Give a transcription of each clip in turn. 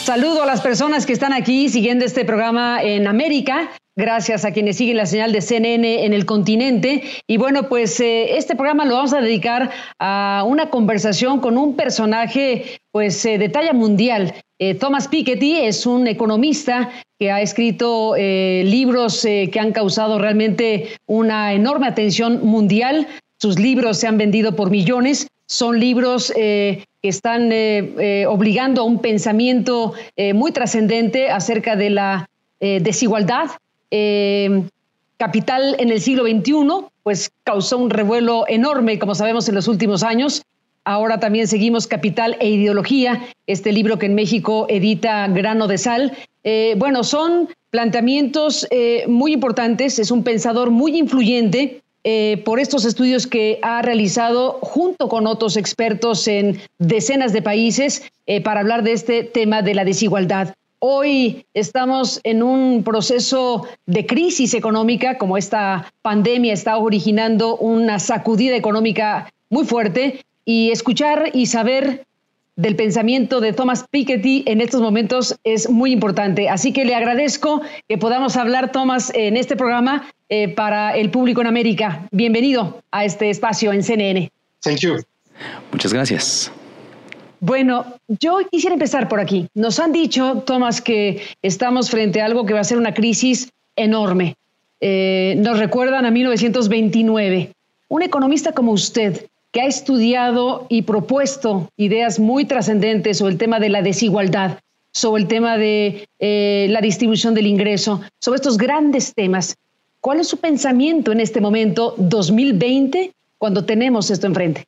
Saludo a las personas que están aquí siguiendo este programa en América. Gracias a quienes siguen la señal de CNN en el continente. Y bueno, pues este programa lo vamos a dedicar a una conversación con un personaje pues de talla mundial. Thomas Piketty es un economista que ha escrito libros que han causado realmente una enorme atención mundial. Sus libros se han vendido por millones. Son libros que están obligando a un pensamiento muy trascendente acerca de la desigualdad. Capital en el siglo XXI, pues causó un revuelo enorme, como sabemos, en los últimos años. Ahora también seguimos Capital e Ideología, este libro que en México edita Grano de Sal. Bueno, son planteamientos muy importantes, es un pensador muy influyente por estos estudios que ha realizado junto con otros expertos en decenas de países para hablar de este tema de la desigualdad. Hoy estamos en un proceso de crisis económica, como esta pandemia está originando una sacudida económica muy fuerte, y escuchar y saber del pensamiento de Thomas Piketty en estos momentos es muy importante. Así que le agradezco que podamos hablar, Thomas, en este programa para el público en América. Bienvenido a este espacio en CNN. Thank you. Muchas gracias. Bueno, yo quisiera empezar por aquí. Nos han dicho, Thomas, que estamos frente a algo que va a ser una crisis enorme. Nos recuerdan a 1929. Un economista como usted, que ha estudiado y propuesto ideas muy trascendentes sobre el tema de la desigualdad, sobre el tema de la distribución del ingreso, sobre estos grandes temas. ¿Cuál es su pensamiento en este momento, 2020, cuando tenemos esto enfrente?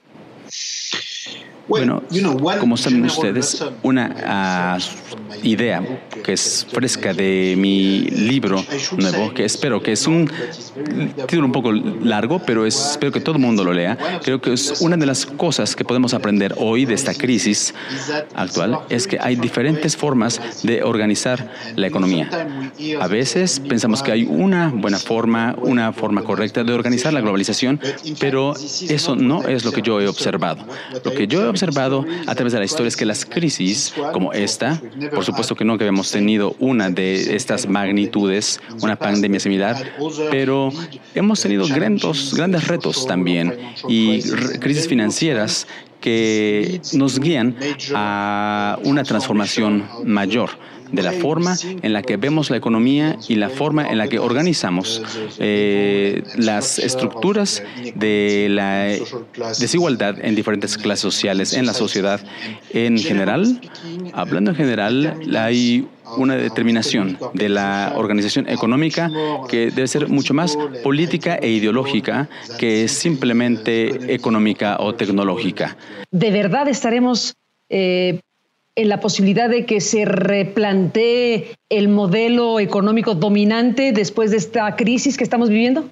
Bueno, como saben ustedes, una idea que es fresca de mi libro nuevo, que espero que es un título un poco largo, pero espero que todo el mundo lo lea. Creo que es una de las cosas que podemos aprender hoy de esta crisis actual, es que hay diferentes formas de organizar la economía. A veces pensamos que hay una buena forma, una forma correcta de organizar la globalización, pero eso no es lo que yo he observado. Lo que yo he observado a través de la historia es que las crisis como esta, por supuesto que nunca habíamos tenido una de estas magnitudes, una pandemia similar, pero hemos tenido grandes retos también y crisis financieras que nos guían a una transformación mayor de la forma en la que vemos la economía y la forma en la que organizamos las estructuras de la desigualdad en diferentes clases sociales en la sociedad en general. Hablando en general, hay una determinación de la organización económica que debe ser mucho más política e ideológica que simplemente económica o tecnológica. ¿De verdad estaremos en la posibilidad de que se replantee el modelo económico dominante después de esta crisis que estamos viviendo?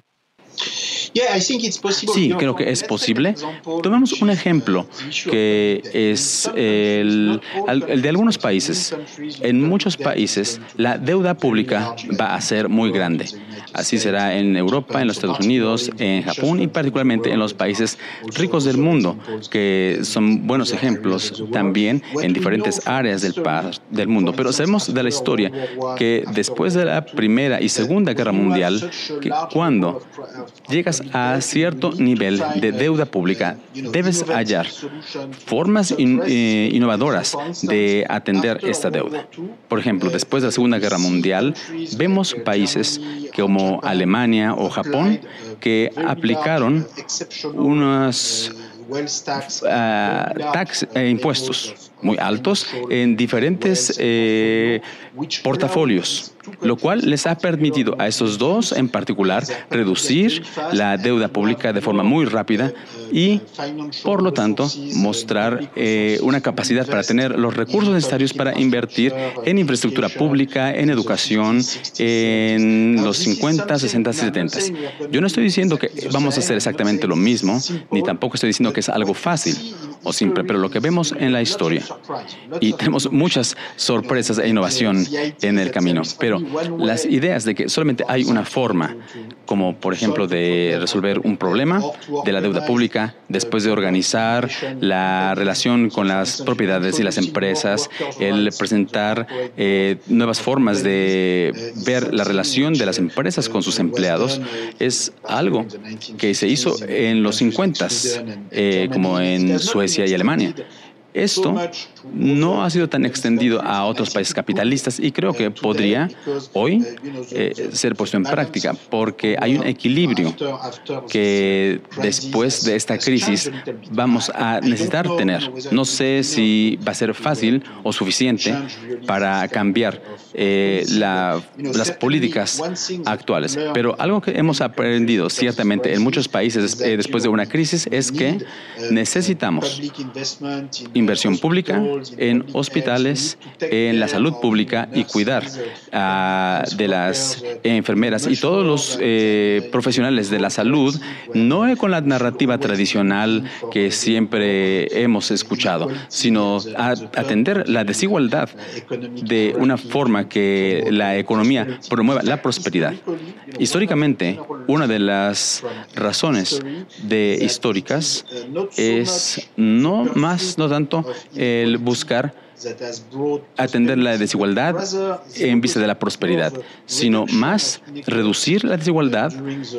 Sí, creo que es posible. Tomemos un ejemplo que es el de algunos países. En muchos países la deuda pública va a ser muy grande. Así será en Europa, en los Estados Unidos, en Japón y particularmente en los países ricos del mundo, que son buenos ejemplos también en diferentes áreas del mundo. Pero sabemos de la historia que después de la Primera y Segunda Guerra Mundial, que cuando llegas a cierto nivel de deuda pública, debes hallar formas innovadoras de atender esta deuda. Por ejemplo, después de la Segunda Guerra Mundial, vemos países como Alemania o Japón que aplicaron unos impuestos muy altos en diferentes portafolios, lo cual les ha permitido a estos dos en particular reducir la deuda pública de forma muy rápida y, por lo tanto, mostrar una capacidad para tener los recursos necesarios para invertir en infraestructura pública, en educación, en los 50, 60, 70. Yo no estoy diciendo que vamos a hacer exactamente lo mismo, ni tampoco estoy diciendo que es algo fácil. o simple, pero lo que vemos en la historia, y tenemos muchas sorpresas e innovación en el camino, pero las ideas de que solamente hay una forma, como por ejemplo de resolver un problema de la deuda pública, después de organizar la relación con las propiedades y las empresas, el presentar nuevas formas de ver la relación de las empresas con sus empleados, es algo que se hizo en los 50s, como en Suecia y Alemania. Esto no ha sido tan extendido a otros países capitalistas y creo que podría hoy ser puesto en práctica porque hay un equilibrio que después de esta crisis vamos a necesitar tener. No sé si va a ser fácil o suficiente para cambiar las políticas actuales, pero algo que hemos aprendido ciertamente en muchos países después de una crisis es que necesitamos inversión pública en hospitales, en la salud pública y cuidar de las enfermeras y todos los profesionales de la salud, no con la narrativa tradicional que siempre hemos escuchado, sino atender la desigualdad de una forma que la economía promueva la prosperidad. Históricamente, una de las razones históricas es no tanto el buscar atender la desigualdad en vista de la prosperidad, sino más reducir la desigualdad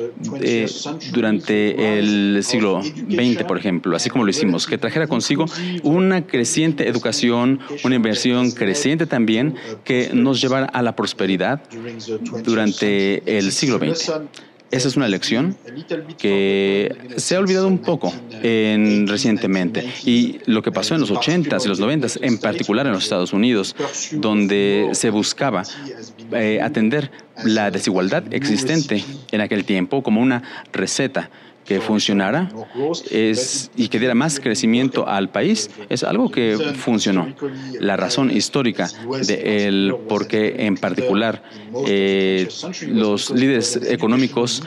durante el siglo XX, por ejemplo, así como lo hicimos, que trajera consigo una creciente educación, una inversión creciente también que nos llevara a la prosperidad durante el siglo XX. Esa es una lección que se ha olvidado un poco recientemente. Y lo que pasó en los 80s y los 90s, en particular en los Estados Unidos, donde se buscaba atender la desigualdad existente en aquel tiempo como una receta que funcionara y que diera más crecimiento al país, es algo que funcionó. La razón histórica de por qué en particular los líderes económicos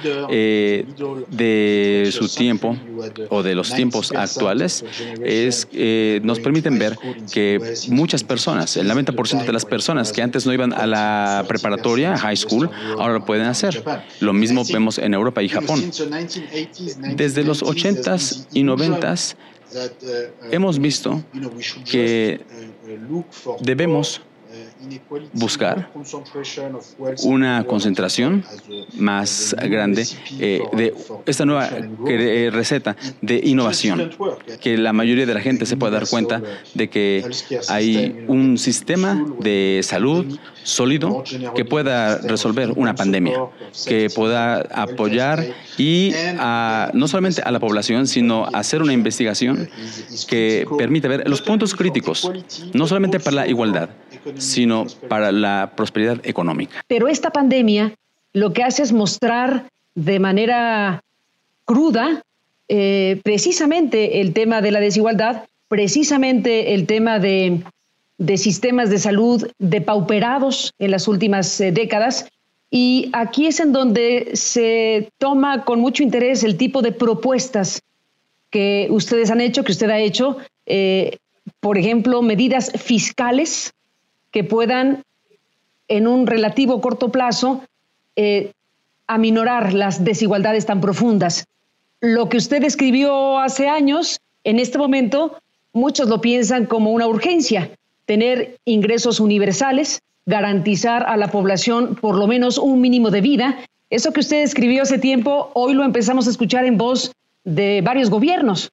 de su tiempo o de los tiempos actuales nos permiten ver que muchas personas, el 90% de las personas que antes no iban a la preparatoria, high school, ahora lo pueden hacer. Lo mismo vemos en Europa y Japón. Desde los 80s y 90s hemos visto que debemos buscar una concentración más grande de esta nueva receta de innovación, que la mayoría de la gente se pueda dar cuenta de que hay un sistema de salud sólido que pueda resolver una pandemia, que pueda apoyar y no solamente a la población, sino hacer una investigación que permita ver los puntos críticos, no solamente para la igualdad, sino para la prosperidad económica. Pero esta pandemia lo que hace es mostrar de manera cruda precisamente el tema de la desigualdad, precisamente el tema de sistemas de salud depauperados en las últimas décadas. Y aquí es en donde se toma con mucho interés el tipo de propuestas que ustedes han hecho, que usted ha hecho, por ejemplo, medidas fiscales que puedan, en un relativo corto plazo, aminorar las desigualdades tan profundas. Lo que usted escribió hace años, en este momento, muchos lo piensan como una urgencia, tener ingresos universales, garantizar a la población por lo menos un mínimo de vida. Eso que usted escribió hace tiempo, hoy lo empezamos a escuchar en voz de varios gobiernos.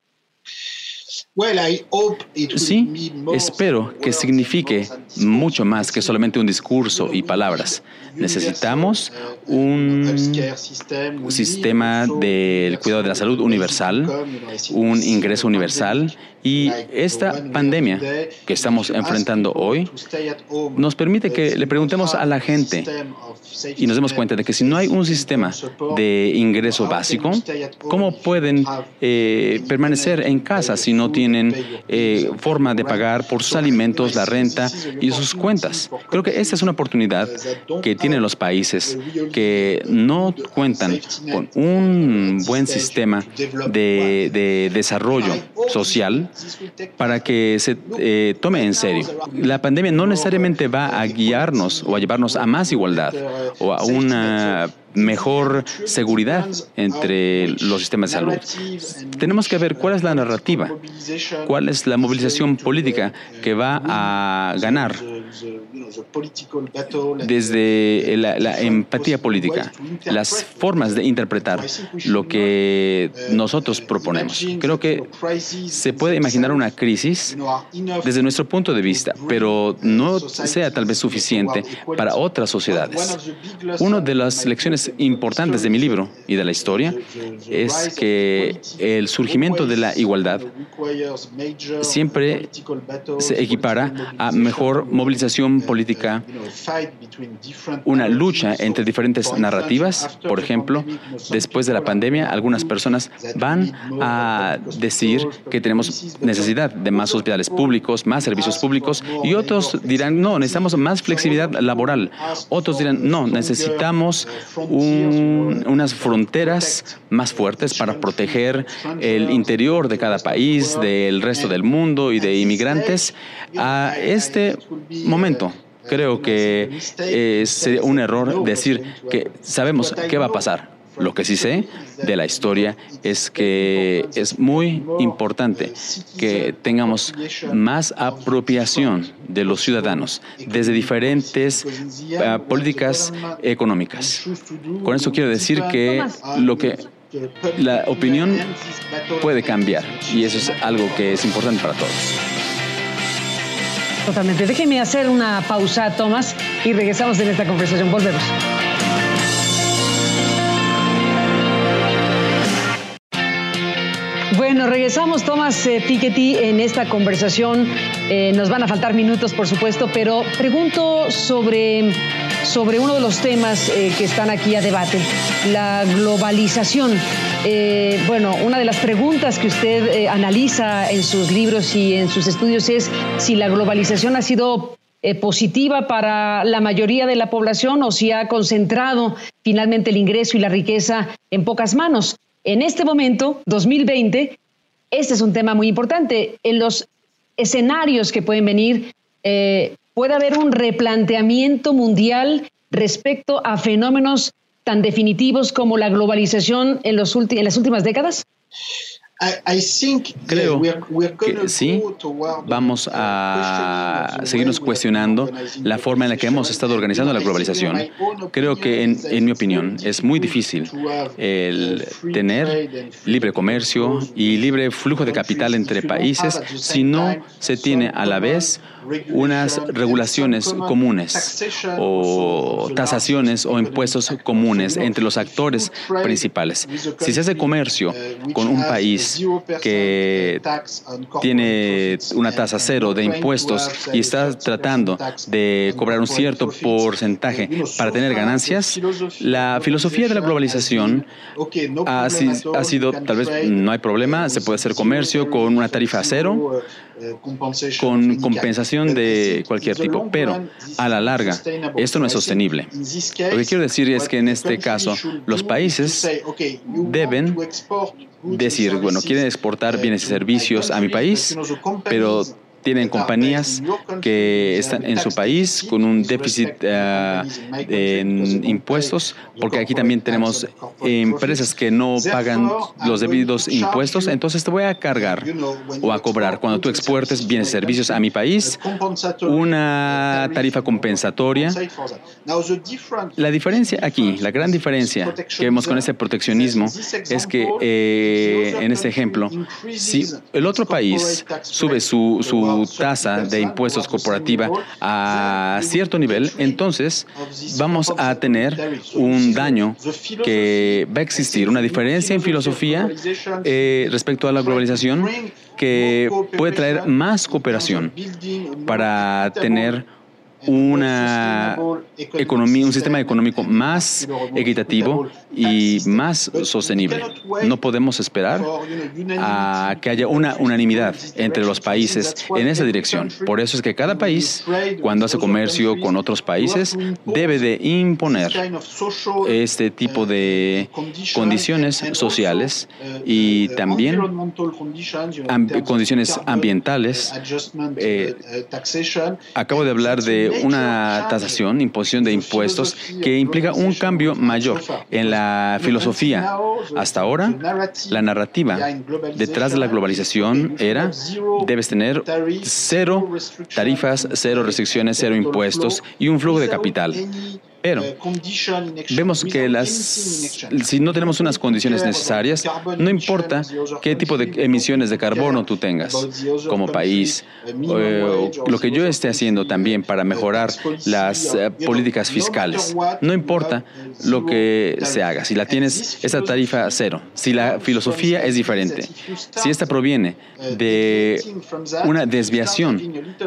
Sí, espero que signifique mucho más que solamente un discurso y palabras. Necesitamos un sistema del cuidado de la salud universal, un ingreso universal, y esta pandemia que estamos enfrentando hoy nos permite que le preguntemos a la gente y nos demos cuenta de que si no hay un sistema de ingreso básico, ¿cómo pueden permanecer en casa si no tienen tienen forma de pagar por sus alimentos, la renta y sus cuentas. Creo que esta es una oportunidad que tienen los países que no cuentan con un buen sistema de desarrollo social para que se tome en serio. La pandemia no necesariamente va a guiarnos o a llevarnos a más igualdad o a una mejor seguridad entre los sistemas de salud. Tenemos que ver cuál es la narrativa, cuál es la movilización política que va a ganar desde la empatía política, las formas de interpretar lo que nosotros proponemos. Creo que se puede imaginar una crisis desde nuestro punto de vista, pero no sea tal vez suficiente para otras sociedades. Una de las lecciones importantes de mi libro y de la historia es que el surgimiento de la igualdad siempre se equipara a mejor movilización política, una lucha entre diferentes narrativas. Por ejemplo, después de la pandemia, algunas personas van a decir que tenemos necesidad de más hospitales públicos, más servicios públicos, y otros dirán, no, necesitamos más flexibilidad laboral. Otros dirán, no, necesitamos unas fronteras más fuertes para proteger el interior de cada país, del resto del mundo y de inmigrantes. A este momento, creo que sería un error decir que sabemos qué va a pasar. Lo que sí sé de la historia es que es muy importante que tengamos más apropiación de los ciudadanos desde diferentes políticas económicas. Con eso quiero decir que la opinión puede cambiar y eso es algo que es importante para todos. Totalmente. Déjeme hacer una pausa, Tomás, y regresamos en esta conversación. Volvemos. Bueno, regresamos, Tomás Piketty, en esta conversación. Nos van a faltar minutos, por supuesto, pero pregunto sobre uno de los temas que están aquí a debate, la globalización. Bueno, una de las preguntas que usted analiza en sus libros y en sus estudios es si la globalización ha sido positiva para la mayoría de la población o si ha concentrado finalmente el ingreso y la riqueza en pocas manos. En este momento, 2020, este es un tema muy importante. En los escenarios que pueden venir, puede haber un replanteamiento mundial respecto a fenómenos tan definitivos como la globalización en las últimas décadas. Creo que sí, vamos a seguirnos cuestionando la forma en la que hemos estado organizando la globalización. Creo que, en mi opinión, es muy difícil el tener libre comercio y libre flujo de capital entre países si no se tiene a la vez unas regulaciones comunes o tasaciones o impuestos comunes entre los actores principales. Si se hace comercio con un país que tiene una tasa cero de impuestos y está tratando de cobrar un cierto porcentaje para tener ganancias, la filosofía de la globalización ha sido, tal vez no hay problema, se puede hacer comercio con una tarifa cero, con compensación de cualquier tipo, pero a la larga esto no es sostenible. Lo que quiero decir es que en este caso los países deben decir, bueno, quieren exportar bienes y servicios a mi país, pero tienen compañías que están en su país con un déficit en impuestos, porque aquí también tenemos empresas que no pagan los debidos impuestos, entonces te voy a cargar o a cobrar cuando tú exportes bienes y servicios a mi país una tarifa compensatoria. La diferencia aquí, la gran diferencia que vemos con este proteccionismo es que en este ejemplo, si el otro país sube su tasa de impuestos corporativa a cierto nivel, entonces vamos a tener un daño que va a existir, una diferencia en filosofía respecto a la globalización que puede traer más cooperación para tener una economía, un sistema económico más equitativo y más sostenible. No podemos esperar a que haya una unanimidad entre los países en esa dirección. Por eso es que cada país, cuando hace comercio con otros países, debe de imponer este tipo de condiciones sociales y también condiciones ambientales. Acabo de hablar de una tasación, imposición de impuestos, que implica un cambio mayor en la filosofía. Hasta ahora, la narrativa detrás de la globalización era: debes tener cero tarifas, cero restricciones, cero impuestos y un flujo de capital. Pero vemos que si no tenemos unas condiciones necesarias, no importa qué tipo de emisiones de carbono tú tengas como país, lo que yo esté haciendo también para mejorar las políticas fiscales, no importa lo que se haga, si la tienes esa tarifa cero, si la filosofía es diferente, si esta proviene de una desviación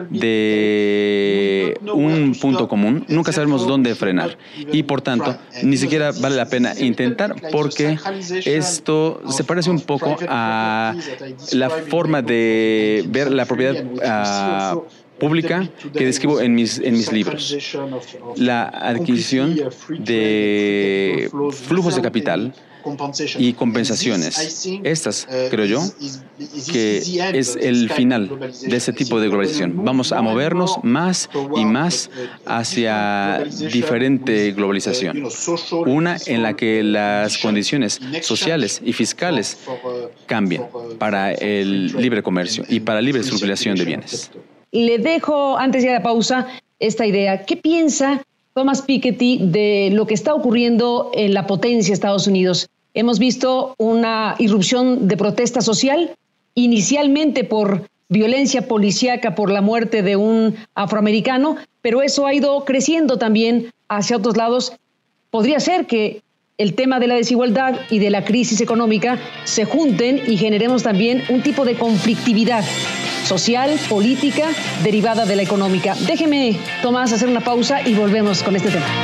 de un punto común, nunca sabemos dónde frenar. Y por tanto, ni siquiera vale la pena intentar, porque esto se parece un poco a la forma de ver la propiedad pública que describo en mis libros. La adquisición de flujos de capital y compensaciones. Estas, creo yo, que es el final de este tipo de globalización. Vamos a movernos más y más hacia diferente globalización. Una en la que las condiciones sociales y fiscales cambien para el libre comercio y para la libre circulación de bienes. Le dejo, antes de la pausa, esta idea. ¿Qué piensa Thomas Piketty de lo que está ocurriendo en la potencia Estados Unidos? Hemos visto una irrupción de protesta social, inicialmente por violencia policíaca, por la muerte de un afroamericano, pero eso ha ido creciendo también hacia otros lados. Podría ser que el tema de la desigualdad y de la crisis económica se junten y generemos también un tipo de conflictividad social, política, derivada de la económica. Déjeme, Tomás, hacer una pausa y volvemos con este tema.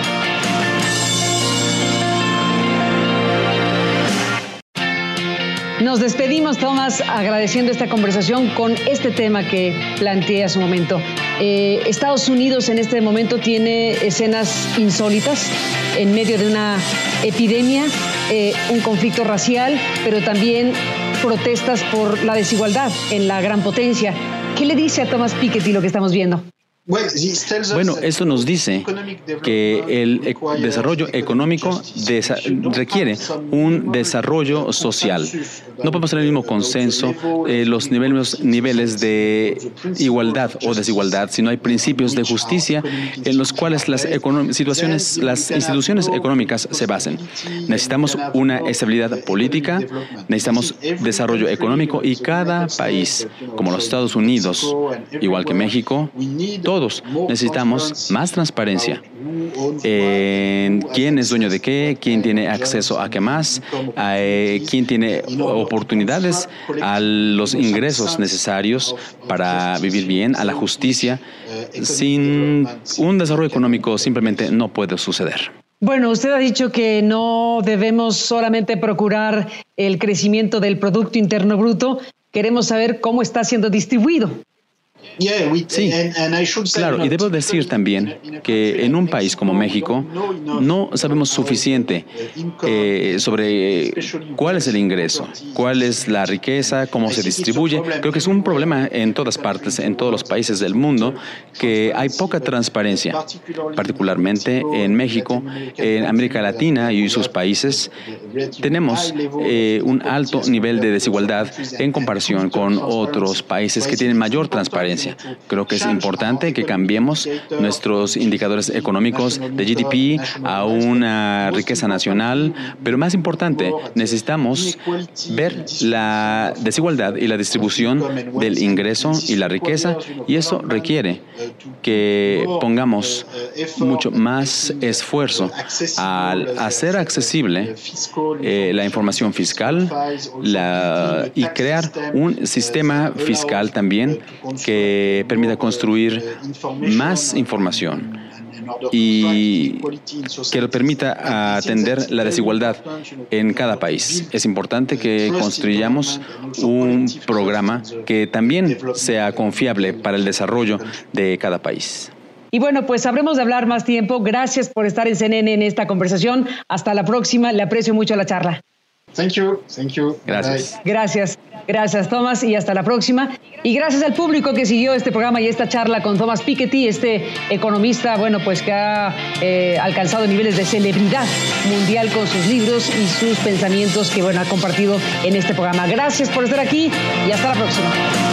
Nos despedimos, Tomás, agradeciendo esta conversación con este tema que planteé hace un momento. Estados Unidos en este momento tiene escenas insólitas en medio de una epidemia, un conflicto racial, pero también protestas por la desigualdad en la gran potencia. ¿Qué le dice a Thomas Piketty lo que estamos viendo? Bueno, esto nos dice que el desarrollo económico requiere un desarrollo social. No podemos tener el mismo consenso, los niveles de igualdad o desigualdad, si no hay principios de justicia en los cuales las instituciones económicas se basen. Necesitamos una estabilidad política, necesitamos desarrollo económico y cada país, como los Estados Unidos, igual que México, todos necesitamos más transparencia en quién es dueño de qué, quién tiene acceso a qué más, quién tiene oportunidades a los ingresos necesarios para vivir bien, a la justicia. Sin un desarrollo económico simplemente no puede suceder. Bueno, usted ha dicho que no debemos solamente procurar el crecimiento del Producto Interno Bruto, queremos saber cómo está siendo distribuido. Sí, claro, y debo decir también que en un país como México no sabemos suficiente sobre cuál es el ingreso, cuál es la riqueza, cómo se distribuye. Creo que es un problema en todas partes, en todos los países del mundo, que hay poca transparencia, particularmente en México, en América Latina y sus países. Tenemos un alto nivel de desigualdad en comparación con otros países que tienen mayor transparencia. Creo que es importante que cambiemos nuestros indicadores económicos de GDP a una riqueza nacional, pero más importante, necesitamos ver la desigualdad y la distribución del ingreso y la riqueza, y eso requiere que pongamos mucho más esfuerzo al hacer accesible la información fiscal y crear un sistema fiscal también que que permita construir más información y que lo permita atender la desigualdad en cada país. Es importante que construyamos un programa que también sea confiable para el desarrollo de cada país. Y bueno, pues sabremos de hablar más tiempo. Gracias por estar en CNN en esta conversación. Hasta la próxima. Le aprecio mucho la charla. Thank you. Gracias. Gracias, Thomas, y hasta la próxima. Y gracias al público que siguió este programa y esta charla con Thomas Piketty, este economista, bueno, pues que ha alcanzado niveles de celebridad mundial con sus libros y sus pensamientos que, bueno, ha compartido en este programa. Gracias por estar aquí y hasta la próxima.